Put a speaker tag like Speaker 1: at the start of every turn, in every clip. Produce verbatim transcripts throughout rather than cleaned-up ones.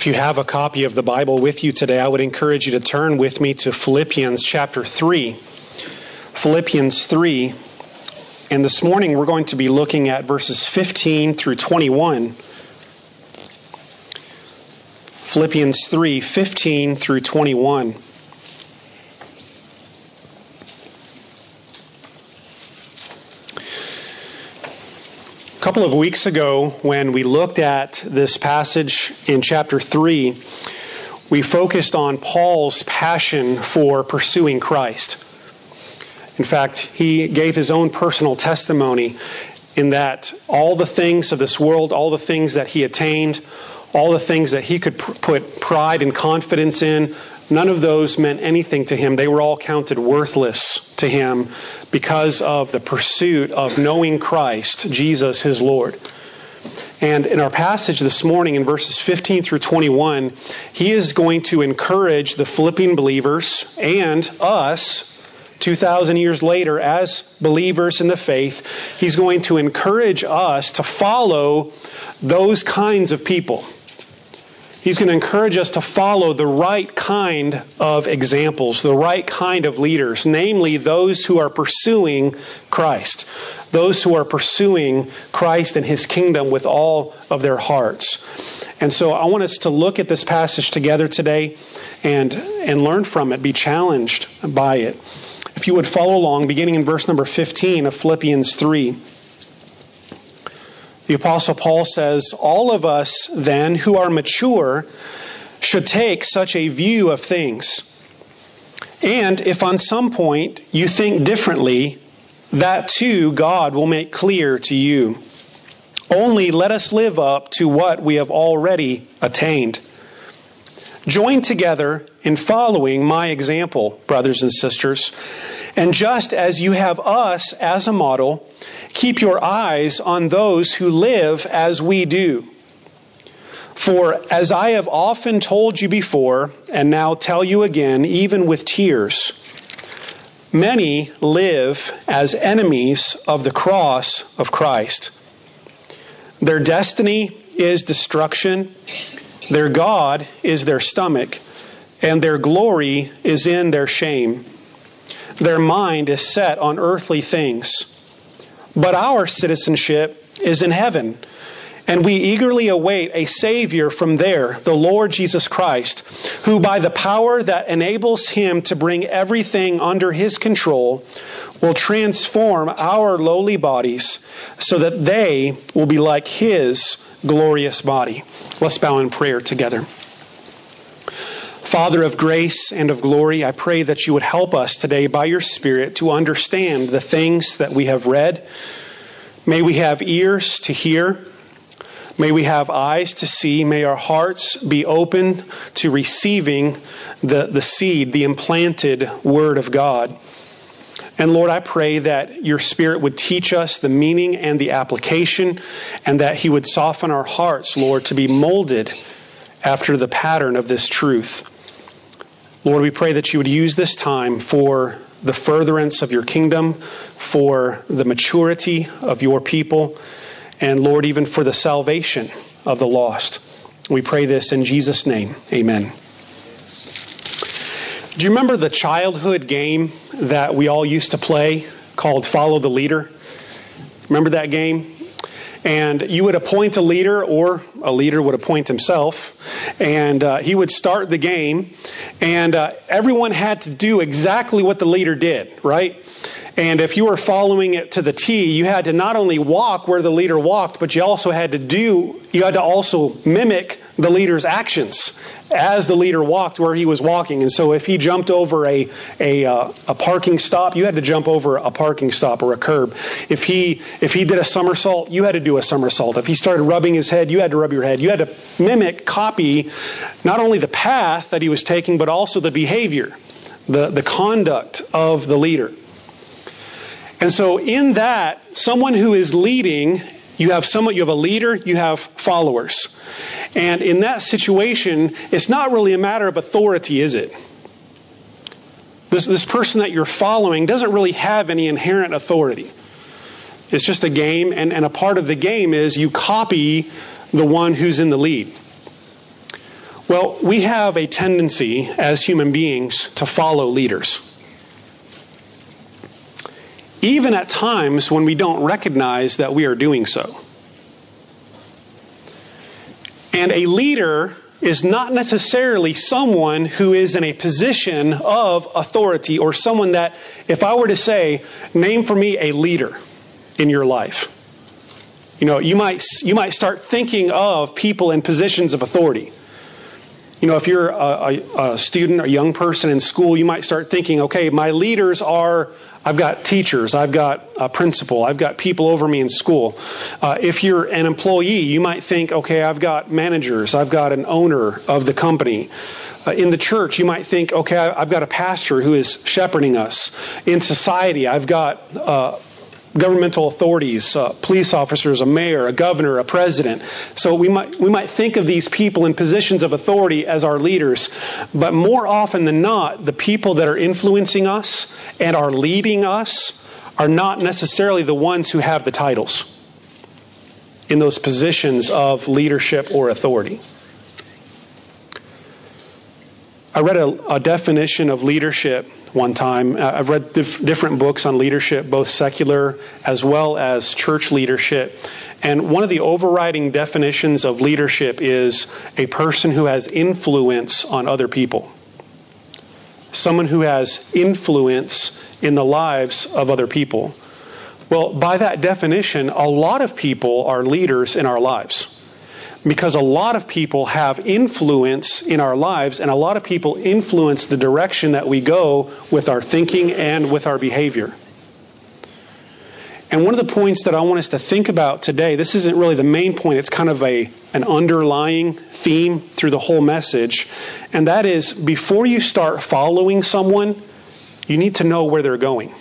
Speaker 1: If you have a copy of the Bible with you today, I would encourage you to turn with me to Philippians chapter three. Philippians three. And this morning we're going to be looking at verses fifteen through twenty-one. Philippians three, fifteen through twenty-one. A couple of weeks ago, when we looked at this passage in chapter three, we focused on Paul's passion for pursuing Christ. In fact, he gave his own personal testimony in that all the things of this world, all the things that he attained, all the things that he could pr- put pride and confidence in, none of those meant anything to him. They were all counted worthless to him because of the pursuit of knowing Christ, Jesus, his Lord. And in our passage this morning, in verses fifteen through twenty-one, he is going to encourage the Philippian believers and us, two thousand years later, as believers in the faith, he's going to encourage us to follow those kinds of people. He's going to encourage us to follow the right kind of examples, the right kind of leaders, namely those who are pursuing Christ, those who are pursuing Christ and His kingdom with all of their hearts. And so I want us to look at this passage together today and, and learn from it, be challenged by it. If you would follow along, beginning in verse number fifteen of Philippians three. The Apostle Paul says, "All of us then who are mature should take such a view of things. And if on some point you think differently, that too God will make clear to you. Only let us live up to what we have already attained. Join together in following my example, brothers and sisters. And just as you have us as a model, keep your eyes on those who live as we do. For as I have often told you before, and now tell you again, even with tears, many live as enemies of the cross of Christ. Their destiny is destruction, their God is their stomach, and their glory is in their shame. Their mind is set on earthly things. But our citizenship is in heaven, and we eagerly await a Savior from there, the Lord Jesus Christ, who by the power that enables Him to bring everything under His control will transform our lowly bodies so that they will be like His glorious body." Let's bow in prayer together. Father of grace and of glory, I pray that you would help us today by your Spirit to understand the things that we have read. May we have ears to hear. May we have eyes to see. May our hearts be open to receiving the, the seed, the implanted Word of God. And Lord, I pray that your Spirit would teach us the meaning and the application, and that He would soften our hearts, Lord, to be molded after the pattern of this truth. Lord, we pray that you would use this time for the furtherance of your kingdom, for the maturity of your people, and Lord, even for the salvation of the lost. We pray this in Jesus' name. Amen. Do you remember the childhood game that we all used to play called Follow the Leader? Remember that game? And you would appoint a leader, or a leader would appoint himself, and uh, he would start the game, and uh, everyone had to do exactly what the leader did, right? And if you were following it to the T, you had to not only walk where the leader walked, but you also had to do, you had to also mimic the leader's actions as the leader walked where he was walking. And so if he jumped over a a, uh, a parking stop, you had to jump over a parking stop or a curb. If he if he did a somersault, you had to do a somersault. If he started rubbing his head, you had to rub your head. You had to mimic, copy, not only the path that he was taking, but also the behavior, the, the conduct of the leader. And so in that, someone who is leading, you have someone, you have a leader, you have followers. And in that situation, it's not really a matter of authority, is it? This, this person that you're following doesn't really have any inherent authority. It's just a game, and, and a part of the game is you copy the one who's in the lead. Well, we have a tendency as human beings to follow leaders. Even at times when we don't recognize that we are doing so. And a leader is not necessarily someone who is in a position of authority, or someone that, if I were to say, name for me a leader in your life. You know, you might you might start thinking of people in positions of authority. You know, if you're a, a, a student, a young person in school, you might start thinking, okay, my leaders are, I've got teachers, I've got a principal, I've got people over me in school. Uh, if you're an employee, you might think, okay, I've got managers, I've got an owner of the company. Uh, in the church, you might think, okay, I've got a pastor who is shepherding us. In society, I've got uh, governmental authorities, uh, police officers, a mayor, a governor, a president. So we might we might think of these people in positions of authority as our leaders. But more often than not, the people that are influencing us and are leading us are not necessarily the ones who have the titles in those positions of leadership or authority. I read a, a definition of leadership one time. Uh, I've read dif- different books on leadership, both secular as well as church leadership. And one of the overriding definitions of leadership is a person who has influence on other people. Someone who has influence in the lives of other people. Well, by that definition, a lot of people are leaders in our lives. Because a lot of people have influence in our lives, and a lot of people influence the direction that we go with our thinking and with our behavior. And one of the points that I want us to think about today, this isn't really the main point, it's kind of a an underlying theme through the whole message, and that is, before you start following someone, you need to know where they're going.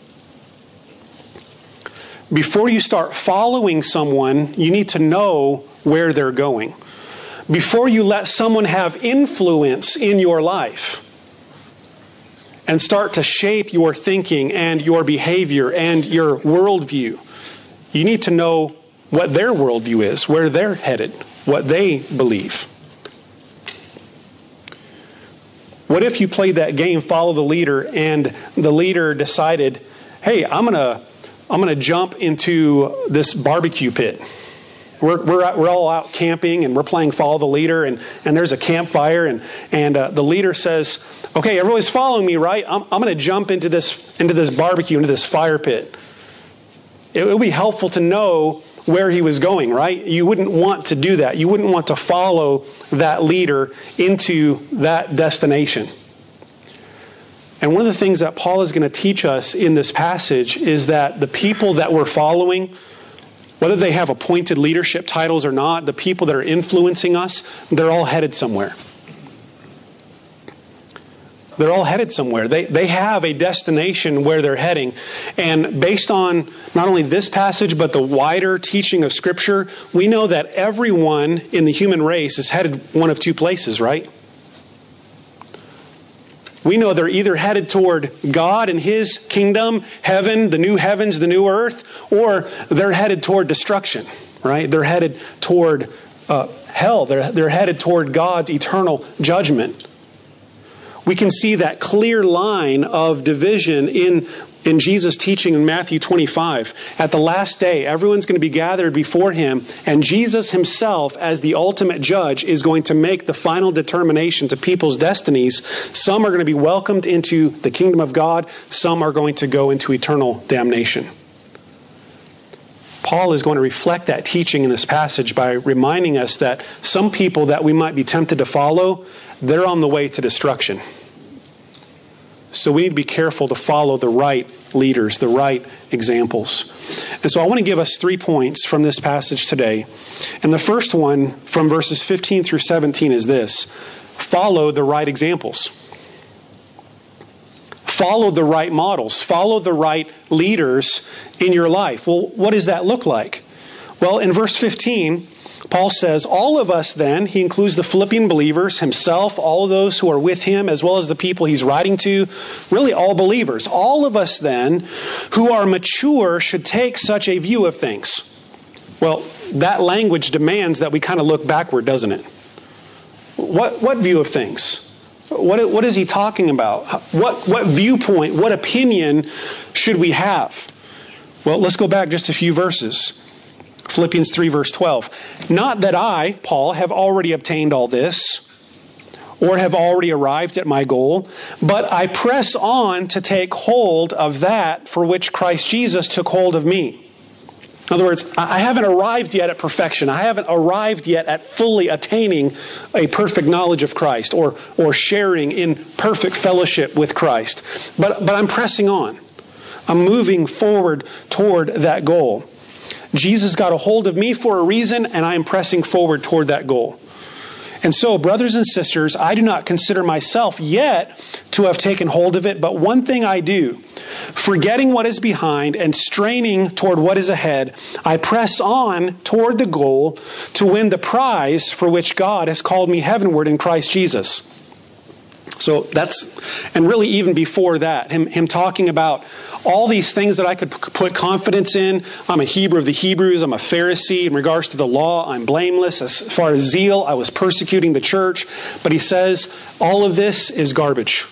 Speaker 1: Before you start following someone, you need to know where they're going. Before you let someone have influence in your life and start to shape your thinking and your behavior and your worldview, you need to know what their worldview is, where they're headed, what they believe. What if you played that game, follow the leader, and the leader decided, hey, I'm going to I'm going to jump into this barbecue pit. We're we're we're all out camping and we're playing follow the leader, and, and there's a campfire, and and uh, the leader says, "Okay, everybody's following me, right? I'm I'm going to jump into this into this barbecue, into this fire pit." It would be helpful to know where he was going, right? You wouldn't want to do that. You wouldn't want to follow that leader into that destination. And one of the things that Paul is going to teach us in this passage is that the people that we're following, whether they have appointed leadership titles or not, the people that are influencing us, they're all headed somewhere. They're all headed somewhere. They they have a destination where they're heading. And based on not only this passage, but the wider teaching of Scripture, we know that everyone in the human race is headed one of two places, right? We know they're either headed toward God and His kingdom, heaven, the new heavens, the new earth, or they're headed toward destruction, right? They're headed toward uh, hell. They're, they're headed toward God's eternal judgment. We can see that clear line of division in, in Jesus' teaching in Matthew twenty-five. At the last day, everyone's going to be gathered before Him, and Jesus Himself, as the ultimate judge, is going to make the final determination to people's destinies. Some are going to be welcomed into the kingdom of God. Some are going to go into eternal damnation. Paul is going to reflect that teaching in this passage by reminding us that some people that we might be tempted to follow, they're on the way to destruction. So we need to be careful to follow the right leaders, the right examples. And so I want to give us three points from this passage today. And the first one, from verses fifteen through seventeen, is this: follow the right examples. Follow the right models. Follow the right leaders in your life. Well, what does that look like? Well, in verse fifteen, Paul says, all of us then, he includes the Philippian believers, himself, all of those who are with him, as well as the people he's writing to, really all believers. All of us then, who are mature, should take such a view of things. Well, that language demands that we kind of look backward, doesn't it? What, what view of things? What, what is he talking about? What, what viewpoint, what opinion should we have? Well, let's go back just a few verses. Philippians three, verse twelve. Not that I, Paul, have already obtained all this, or have already arrived at my goal, but I press on to take hold of that for which Christ Jesus took hold of me. In other words, I haven't arrived yet at perfection. I haven't arrived yet at fully attaining a perfect knowledge of Christ or, or sharing in perfect fellowship with Christ. But, but I'm pressing on. I'm moving forward toward that goal. Jesus got a hold of me for a reason, and I am pressing forward toward that goal. And so, brothers and sisters, I do not consider myself yet to have taken hold of it, but one thing I do, forgetting what is behind and straining toward what is ahead, I press on toward the goal to win the prize for which God has called me heavenward in Christ Jesus. So that's, and really even before that, him, him talking about all these things that I could p- put confidence in. I'm a Hebrew of the Hebrews. I'm a Pharisee. In regards to the law, I'm blameless. As far as zeal, I was persecuting the church. But he says, all of this is garbage.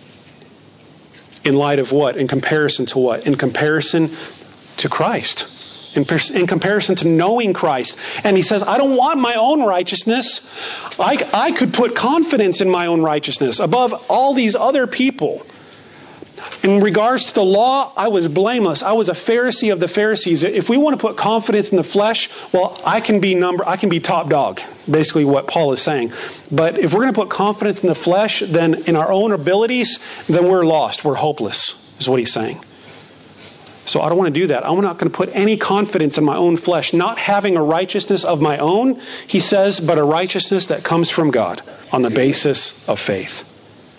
Speaker 1: In light of what? In comparison to what? In comparison to Christ. In, in comparison to knowing Christ. And he says, I don't want my own righteousness. I, I could put confidence in my own righteousness above all these other people. In regards to the law, I was blameless. I was a Pharisee of the Pharisees. If we want to put confidence in the flesh, well, I can be number, I can be top dog. Basically what Paul is saying. But if we're going to put confidence in the flesh, then in our own abilities, then we're lost. We're hopeless, is what he's saying. So I don't want to do that. I'm not going to put any confidence in my own flesh, not having a righteousness of my own, he says, but a righteousness that comes from God on the basis of faith.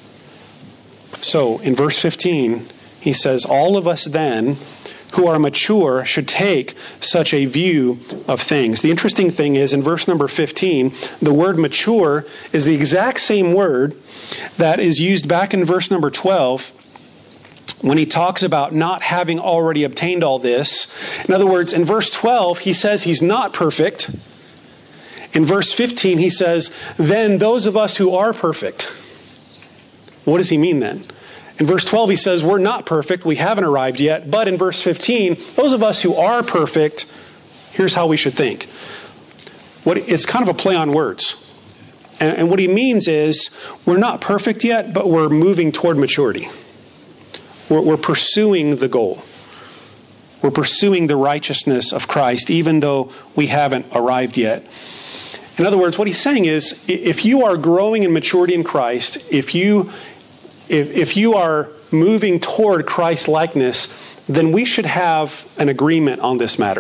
Speaker 1: So in verse fifteen, he says, all of us then who are mature should take such a view of things. The interesting thing is in verse number fifteen, the word mature is the exact same word that is used back in verse number twelve when he talks about not having already obtained all this. In other words, in verse twelve, he says he's not perfect. In verse fifteen, he says, then those of us who are perfect. What does he mean then? In verse twelve, he says, we're not perfect. We haven't arrived yet. But in verse fifteen, those of us who are perfect, here's how we should think. What, it's kind of a play on words. And, and what he means is, we're not perfect yet, but we're moving toward maturity. We're, we're pursuing the goal. We're pursuing the righteousness of Christ, even though we haven't arrived yet. In other words, what he's saying is, if you are growing in maturity in Christ, if you if, if you are moving toward Christ likeness, then we should have an agreement on this matter.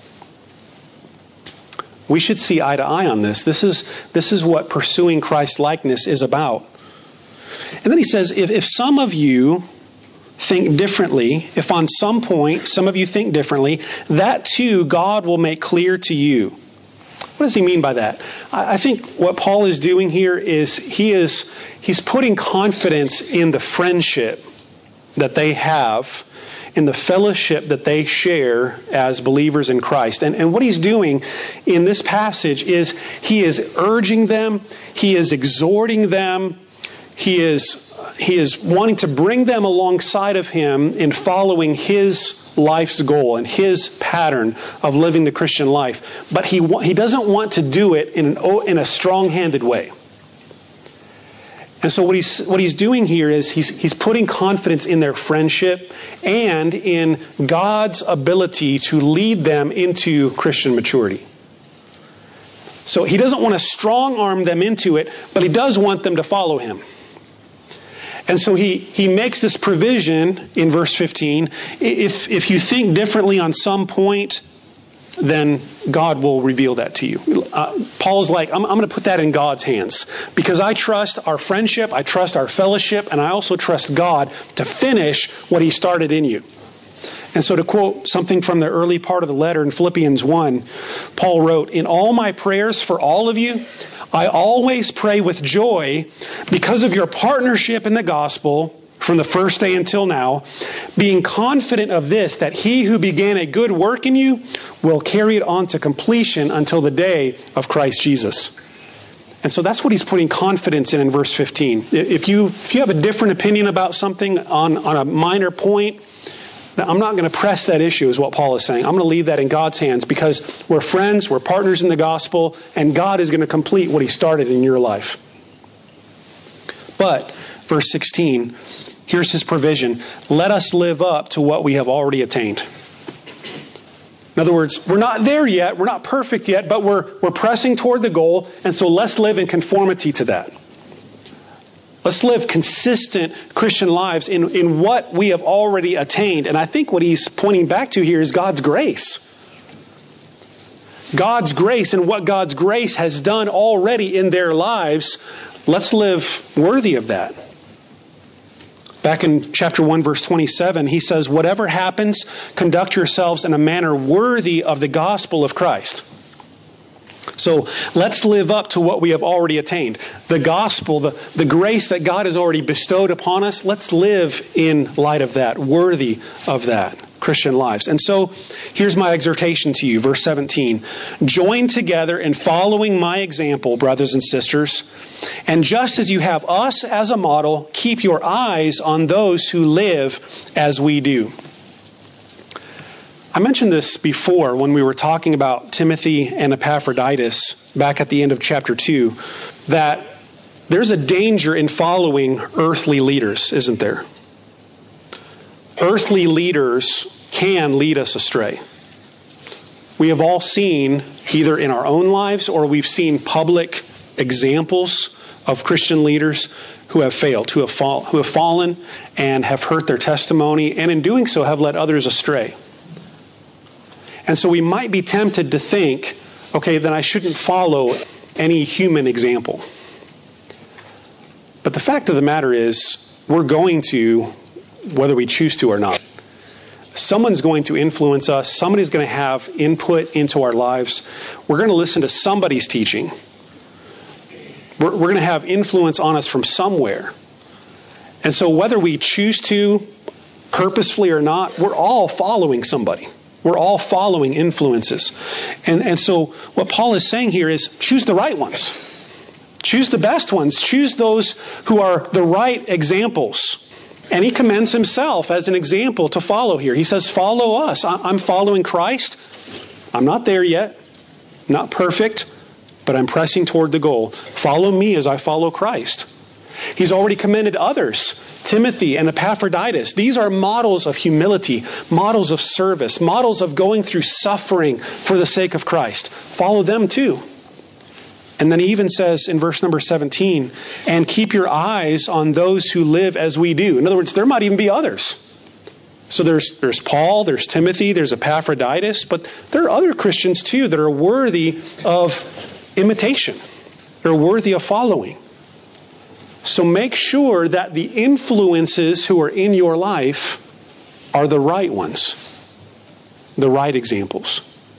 Speaker 1: We should see eye to eye on this. This is this is what pursuing Christ likeness is about. And then he says, if, if some of you think differently, if on some point some of you think differently, that too God will make clear to you. What does he mean by that? I think what Paul is doing here is he is he's putting confidence in the friendship that they have, in the fellowship that they share as believers in Christ. And, and what he's doing in this passage is he is urging them, he is exhorting them, he is he is wanting to bring them alongside of him in following his life's goal and his pattern of living the Christian life. But he he doesn't want to do it in an, in a strong-handed way. And so what he's what he's doing here is he's he's putting confidence in their friendship and in God's ability to lead them into Christian maturity. So he doesn't want to strong-arm them into it, but he does want them to follow him. And so he, he makes this provision in verse fifteen. If, if you think differently on some point, then God will reveal that to you. Uh, Paul's like, I'm, I'm going to put that in God's hands. Because I trust our friendship, I trust our fellowship, and I also trust God to finish what he started in you. And so to quote something from the early part of the letter in Philippians one, Paul wrote, in all my prayers for all of you, I always pray with joy because of your partnership in the gospel from the first day until now, being confident of this, that he who began a good work in you will carry it on to completion until the day of Christ Jesus. And so that's what he's putting confidence in in verse fifteen. If you if you have a different opinion about something on, on a minor point, I'm not going to press that issue, is what Paul is saying. I'm going to leave that in God's hands because we're friends, we're partners in the gospel, and God is going to complete what he started in your life. But, verse sixteen, here's his provision. Let us live up to what we have already attained. In other words, we're not there yet, we're not perfect yet, but we're we're pressing toward the goal, and so let's live in conformity to that. Let's live consistent Christian lives in, in what we have already attained. And I think what he's pointing back to here is God's grace. God's grace and what God's grace has done already in their lives. Let's live worthy of that. Back in chapter one, verse twenty-seven, he says, whatever happens, conduct yourselves in a manner worthy of the gospel of Christ. So let's live up to what we have already attained. The gospel, the, the grace that God has already bestowed upon us, let's live in light of that, worthy of that, Christian lives. And so here's my exhortation to you, verse seventeen. Join together in following my example, brothers and sisters. And just as you have us as a model, keep your eyes on those who live as we do. I mentioned this before when we were talking about Timothy and Epaphroditus back at the end of chapter two, that there's a danger in following earthly leaders, isn't there? Earthly leaders can lead us astray. We have all seen, either in our own lives or we've seen public examples of Christian leaders who have failed, who have, fall, who have fallen and have hurt their testimony, and in doing so have led others astray. And so we might be tempted to think, okay, then I shouldn't follow any human example. But the fact of the matter is, we're going to, whether we choose to or not. Someone's going to influence us. Somebody's going to have input into our lives. We're going to listen to somebody's teaching. We're, we're going to have influence on us from somewhere. And so whether we choose to, purposefully or not, we're all following somebody. We're all following influences. And, and so what Paul is saying here is choose the right ones. Choose the best ones. Choose those who are the right examples. And he commends himself as an example to follow here. He says, follow us. I'm following Christ. I'm not there yet. Not perfect, but I'm pressing toward the goal. Follow me as I follow Christ. He's already commended others, Timothy and Epaphroditus. These are models of humility, models of service, models of going through suffering for the sake of Christ. Follow them too. And then he even says in verse number seventeen, and keep your eyes on those who live as we do. In other words, there might even be others. So there's there's Paul, there's Timothy, there's Epaphroditus, but there are other Christians too that are worthy of imitation. They're worthy of following. So make sure that the influences who are in your life are the right ones, the right examples.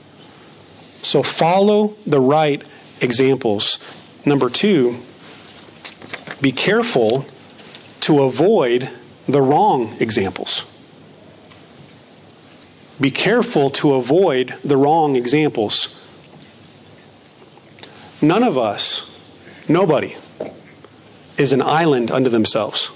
Speaker 1: So follow the right examples. Number two, be careful to avoid the wrong examples. Be careful to avoid the wrong examples. None of us, nobody, is an island unto themselves.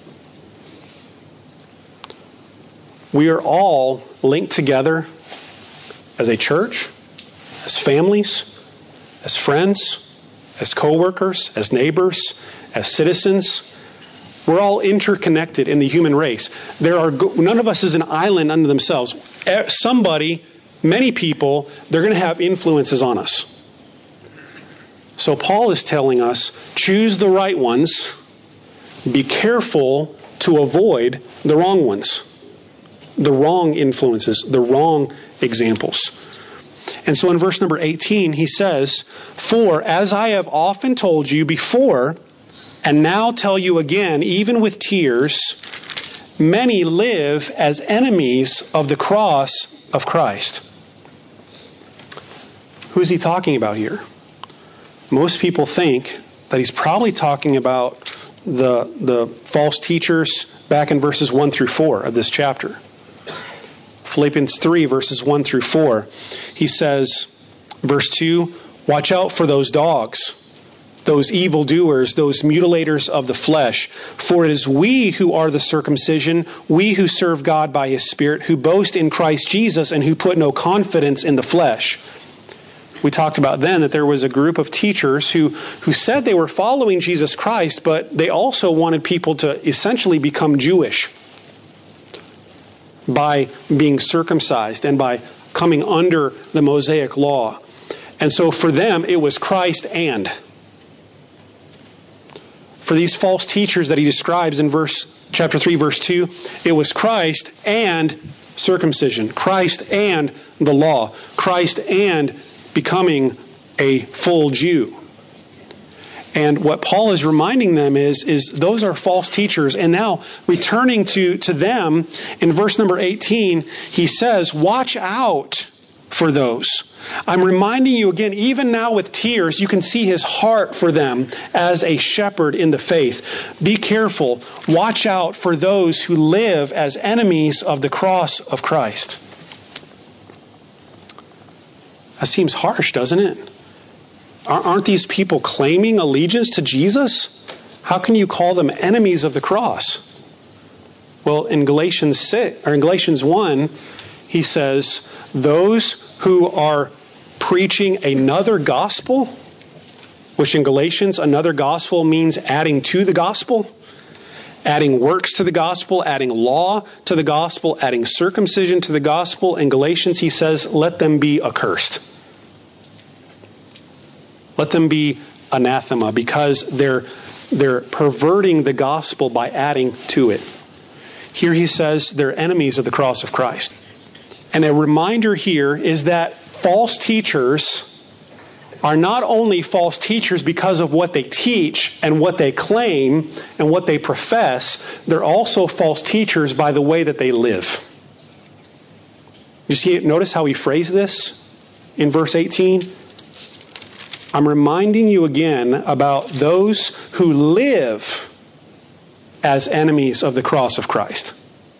Speaker 1: We are all linked together as a church, as families, as friends, as co-workers, as neighbors, as citizens. We're all interconnected in the human race. There are none of us is an island unto themselves. Somebody, many people, they're going to have influences on us. So Paul is telling us, choose the right ones, be careful to avoid the wrong ones, the wrong influences, the wrong examples. And so in verse number eighteen, he says, for as I have often told you before, and now tell you again, even with tears, many live as enemies of the cross of Christ. Who is he talking about here? Most people think that he's probably talking about the, the false teachers back in verses one through four of this chapter. Philippians three, verses one through four. He says, verse two, watch out for those dogs. those evildoers, those mutilators of the flesh. For it is we who are the circumcision, we who serve God by His Spirit, who boast in Christ Jesus and who put no confidence in the flesh. We talked about then that there was a group of teachers who, who said they were following Jesus Christ, but they also wanted people to essentially become Jewish by being circumcised and by coming under the Mosaic law. And so for them, it was Christ and. For these false teachers that he describes in verse chapter three, verse two, it was Christ and circumcision, Christ and the law, Christ and becoming a full Jew. And what Paul is reminding them is, is those are false teachers. And now returning to, to them, in verse number eighteen, he says, watch out for those. I'm reminding you again, even now with tears, you can see his heart for them as a shepherd in the faith. Be careful. Watch out for those who live as enemies of the cross of Christ. That seems harsh, doesn't it? Aren't these people claiming allegiance to Jesus? How can you call them enemies of the cross? Well, in Galatians six, or in Galatians one, he says, those who are preaching another gospel, which in Galatians, another gospel means adding to the gospel, adding works to the gospel, adding law to the gospel, adding circumcision to the gospel. In Galatians, he says, let them be accursed. Let them be anathema, because they're, they're perverting the gospel by adding to it. Here he says they're enemies of the cross of Christ. And a reminder here is that false teachers are not only false teachers because of what they teach and what they claim and what they profess, they're also false teachers by the way that they live. You see, notice how he phrased this in verse eighteen? I'm reminding you again about those who live as enemies of the cross of Christ.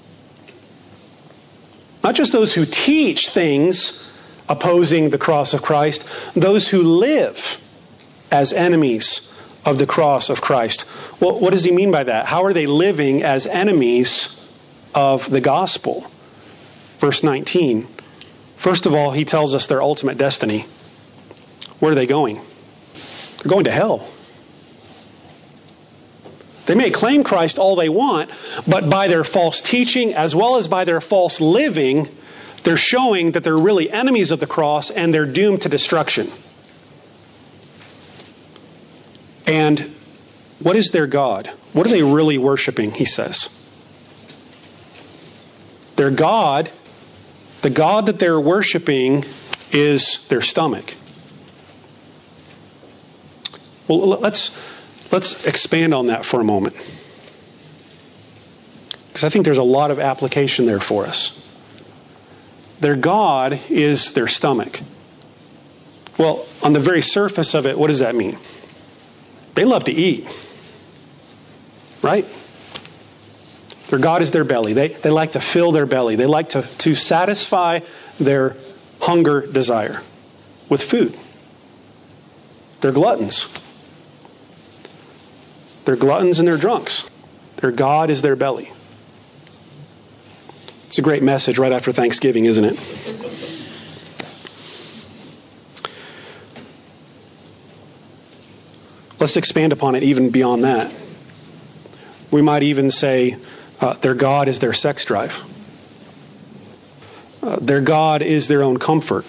Speaker 1: Not just those who teach things opposing the cross of Christ, those who live as enemies of the cross of Christ. Well, what does he mean by that? How are they living as enemies of the gospel? Verse nineteen. First of all, he tells us their ultimate destiny. Where are they going? They're going to hell. They may claim Christ all they want, but by their false teaching as well as by their false living, they're showing that they're really enemies of the cross and they're doomed to destruction. And what is their God? What are they really worshiping, he says? Their God, the God that they're worshiping is their stomach. Well, let's let's expand on that for a moment, because I think there's a lot of application there for us. Their God is their stomach. Well, on the very surface of it, what does that mean? They love to eat, right? Their God is their belly. They, they like to fill their belly. They like to, to satisfy their hunger desire with food. They're gluttons. They're gluttons and they're drunks. Their God is their belly. It's a great message right after Thanksgiving, isn't it? Let's expand upon it even beyond that. We might even say uh, their God is their sex drive. Uh, their God is their own comfort.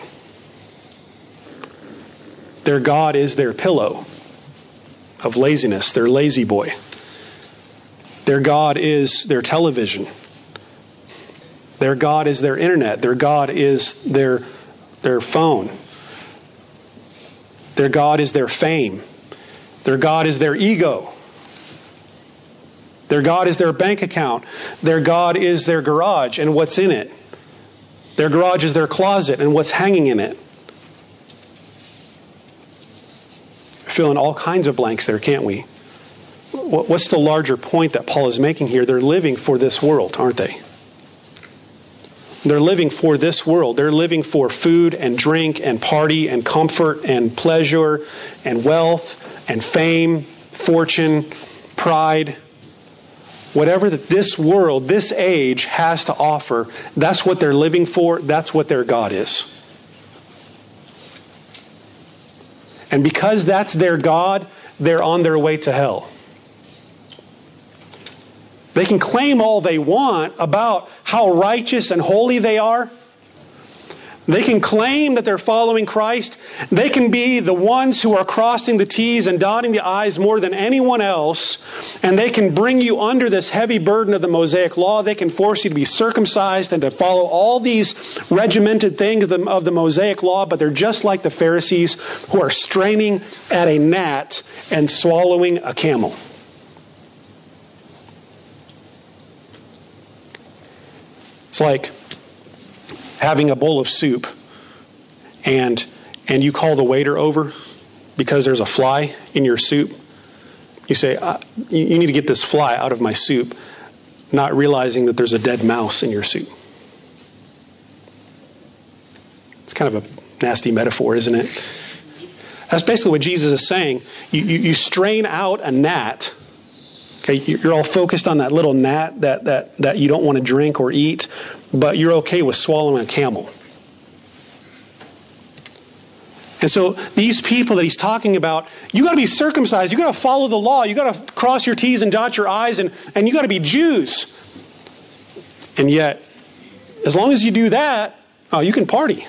Speaker 1: Their God is their pillow of laziness, their lazy boy. Their God is their television. Their God is their internet. Their God is their, their phone. Their God is their fame. Their God is their ego. Their God is their bank account. Their God is their garage and what's in it. Their garage is their closet and what's hanging in it. Fill in all kinds of blanks there, can't we? What's the larger point that Paul is making here? They're living for this world, aren't they? They're living for this world. They're living for food and drink and party and comfort and pleasure and wealth and fame, fortune, pride, whatever that this world, this age has to offer, that's what they're living for. That's what their God is. And because that's their God, they're on their way to hell. They can claim all they want about how righteous and holy they are. They can claim that they're following Christ. They can be the ones who are crossing the T's and dotting the I's more than anyone else. And they can bring you under this heavy burden of the Mosaic Law. They can force you to be circumcised and to follow all these regimented things of the, of the Mosaic Law. But they're just like the Pharisees who are straining at a gnat and swallowing a camel. It's like having a bowl of soup and and you call the waiter over because there's a fly in your soup. You say, uh, you, you need to get this fly out of my soup, not realizing that there's a dead mouse in your soup. It's kind of a nasty metaphor, isn't it? That's basically what Jesus is saying. You, you, you strain out a gnat. Okay, you're all focused on that little gnat that, that, that you don't want to drink or eat, but you're okay with swallowing a camel. And so these people that he's talking about, you got to be circumcised, you got to follow the law, you got to cross your T's and dot your I's, and, and you got to be Jews. And yet, as long as you do that, oh, you can party.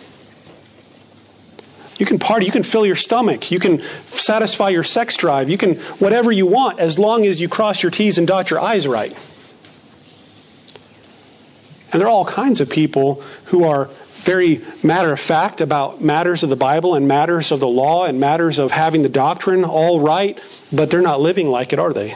Speaker 1: You can party, you can fill your stomach, you can satisfy your sex drive, you can whatever you want as long as you cross your T's and dot your I's right. And there are all kinds of people who are very matter of fact about matters of the Bible and matters of the law and matters of having the doctrine all right, but they're not living like it, are they?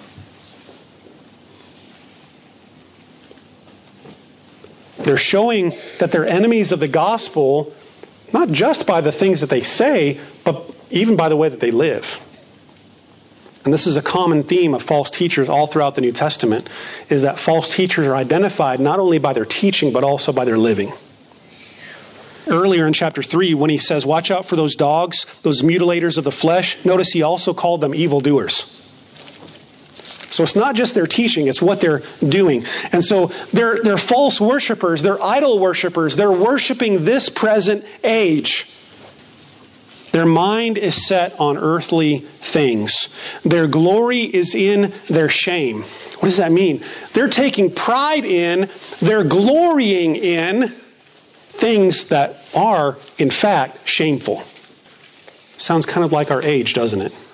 Speaker 1: They're showing that they're enemies of the gospel, not just by the things that they say, but even by the way that they live. And this is a common theme of false teachers all throughout the New Testament, is that false teachers are identified not only by their teaching, but also by their living. Earlier in chapter three, when he says, watch out for those dogs, those mutilators of the flesh, notice he also called them evildoers. So it's not just their teaching, it's what they're doing. And so they're, they're false worshipers, they're idol worshipers, they're worshiping this present age. Their mind is set on earthly things. Their glory is in their shame. What does that mean? They're taking pride in, they're glorying in things that are, in fact, shameful. Sounds kind of like our age, doesn't it?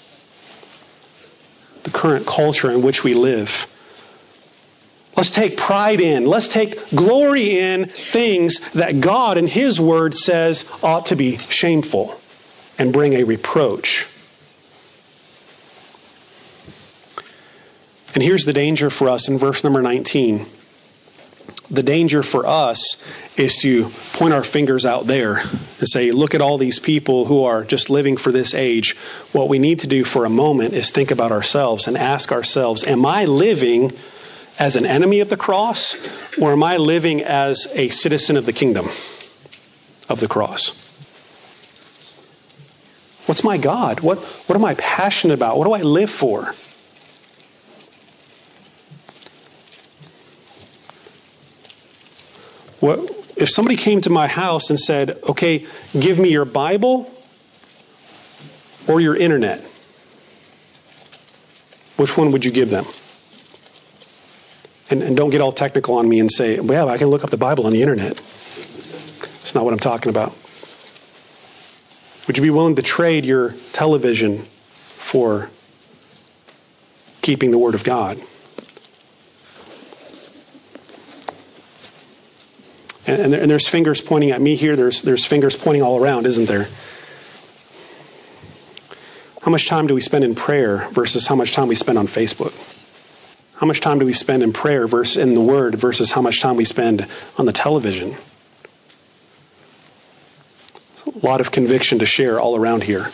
Speaker 1: The current culture in which we live. Let's take pride in, let's take glory in things that God in His Word says ought to be shameful and bring a reproach. And here's the danger for us in verse number nineteen. The danger for us is to point our fingers out there and say, look at all these people who are just living for this age. What we need to do for a moment is think about ourselves and ask ourselves, am I living as an enemy of the cross, or am I living as a citizen of the kingdom of the cross? What's my God? What, what am I passionate about? What do I live for? What, if somebody came to my house and said, okay, give me your Bible or your internet, which one would you give them? And, and don't get all technical on me and say, well, I can look up the Bible on the internet. That's not what I'm talking about. Would you be willing to trade your television for keeping the Word of God? And, and there's fingers pointing at me here. There's, there's fingers pointing all around, isn't there? How much time do we spend in prayer versus how much time we spend on Facebook? How much time do we spend in prayer versus in the Word versus how much time we spend on the television? A lot of conviction to share all around here.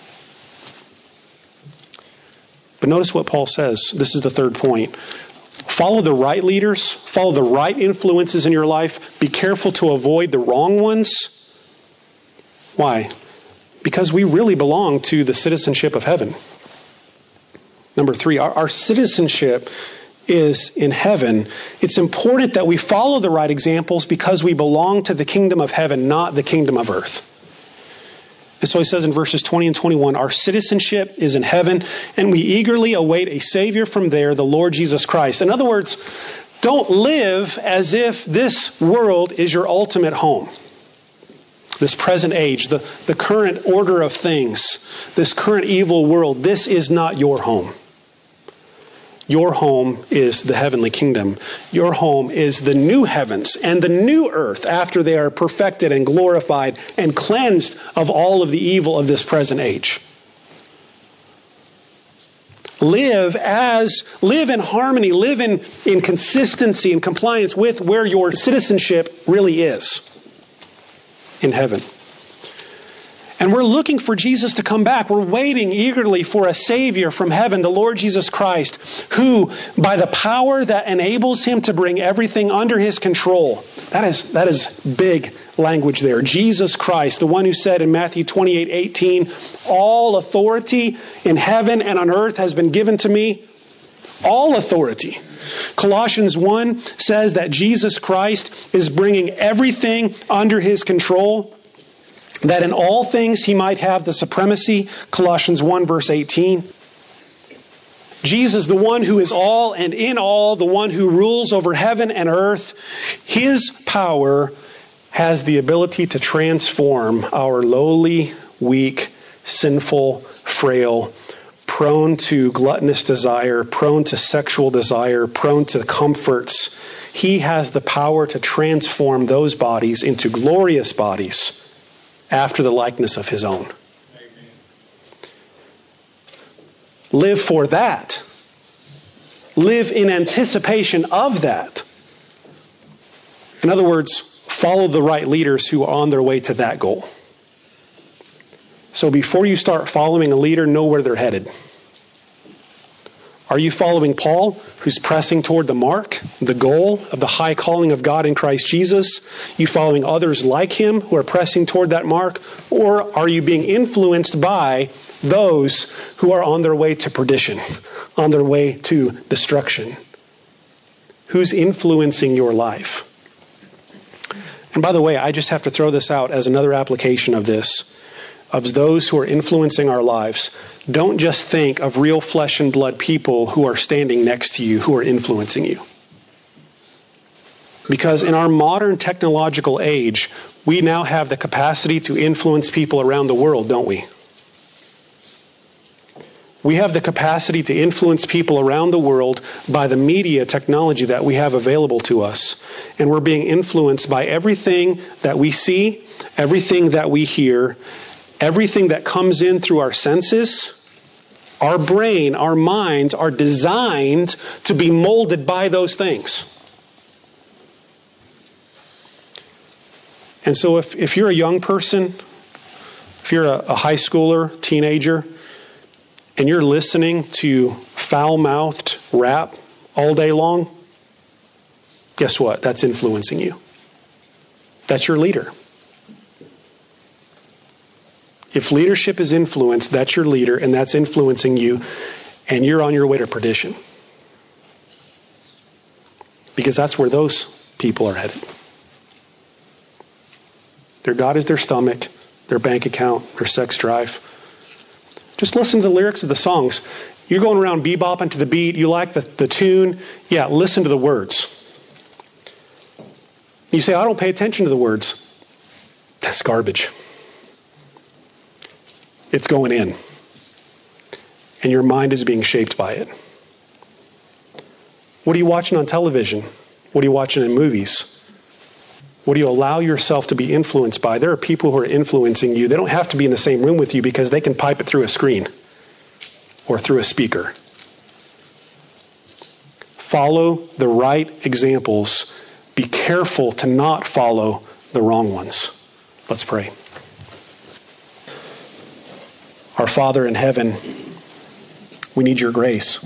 Speaker 1: But notice what Paul says. This is the third point. Follow the right leaders. Follow the right influences in your life. Be careful to avoid the wrong ones. Why? Because we really belong to the citizenship of heaven. Number three, our, our citizenship is in heaven. It's important that we follow the right examples because we belong to the kingdom of heaven, not the kingdom of earth. And so he says in verses twenty and twenty-one, our citizenship is in heaven, and we eagerly await a Savior from there, the Lord Jesus Christ. In other words, don't live as if this world is your ultimate home. This present age, the, the current order of things, this current evil world, this is not your home. Your home is the heavenly kingdom. Your home is the new heavens and the new earth after they are perfected and glorified and cleansed of all of the evil of this present age. Live as, live in harmony, live in, in consistency and compliance with where your citizenship really is in heaven. And we're looking for Jesus to come back. We're waiting eagerly for a Savior from heaven, the Lord Jesus Christ, who, by the power that enables him to bring everything under his control, that is, that is big language there. Jesus Christ, the one who said in Matthew twenty-eight eighteen, all authority in heaven and on earth has been given to me. All authority. Colossians one says that Jesus Christ is bringing everything under his control, that in all things he might have the supremacy. Colossians one verse eighteen. Jesus, the one who is all and in all, the one who rules over heaven and earth, his power has the ability to transform our lowly, weak, sinful, frail, prone to gluttonous desire, prone to sexual desire, prone to comforts. He has the power to transform those bodies into glorious bodies after the likeness of his own. Amen. Live for that. Live in anticipation of that. In other words, follow the right leaders who are on their way to that goal. So before you start following a leader, know where they're headed. Are you following Paul, who's pressing toward the mark, the goal of the high calling of God in Christ Jesus? You following others like him who are pressing toward that mark? Or are you being influenced by those who are on their way to perdition, on their way to destruction? Who's influencing your life? And by the way, I just have to throw this out as another application of this. Of those who are influencing our lives, don't just think of real flesh and blood people who are standing next to you, who are influencing you. Because in our modern technological age, we now have the capacity to influence people around the world, don't we? We have the capacity to influence people around the world by the media technology that we have available to us. And we're being influenced by everything that we see, everything that we hear, everything that comes in through our senses. Our brain, our minds are designed to be molded by those things. And so if, if you're a young person, if you're a, a high schooler, teenager, and you're listening to foul-mouthed rap all day long, guess what? That's influencing you. That's your leader. If leadership is influenced, that's your leader, and that's influencing you, and you're on your way to perdition. Because that's where those people are headed. Their God is their stomach, their bank account, their sex drive. Just listen to the lyrics of the songs. You're going around bebopping to the beat, you like the, the tune. Yeah, listen to the words. You say, I don't pay attention to the words. That's garbage. It's going in. And your mind is being shaped by it. What are you watching on television? What are you watching in movies? What do you allow yourself to be influenced by? There are people who are influencing you. They don't have to be in the same room with you because they can pipe it through a screen or through a speaker. Follow the right examples. Be careful to not follow the wrong ones. Let's pray. Our Father in heaven, we need your grace.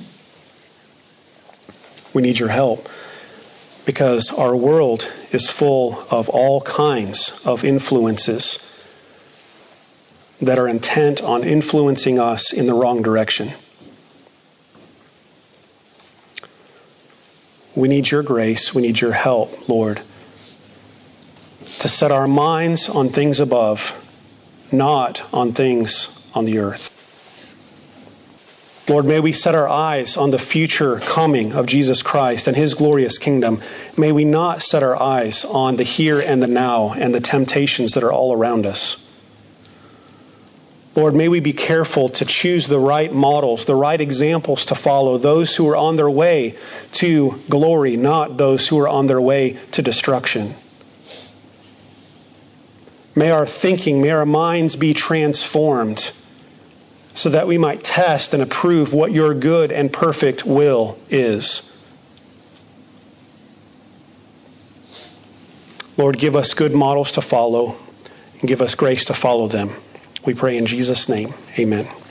Speaker 1: We need your help because our world is full of all kinds of influences. that are intent on influencing us in the wrong direction. We need your grace. We need your help, Lord, to set our minds on things above, not on things on the earth. Lord, may we set our eyes on the future coming of Jesus Christ and his glorious kingdom. May we not set our eyes on the here and the now and the temptations that are all around us. Lord, may we be careful to choose the right models, the right examples to follow, those who are on their way to glory, not those who are on their way to destruction. May our thinking, may our minds be transformed so that we might test and approve what your good and perfect will is. Lord, give us good models to follow and give us grace to follow them. We pray in Jesus' name. Amen.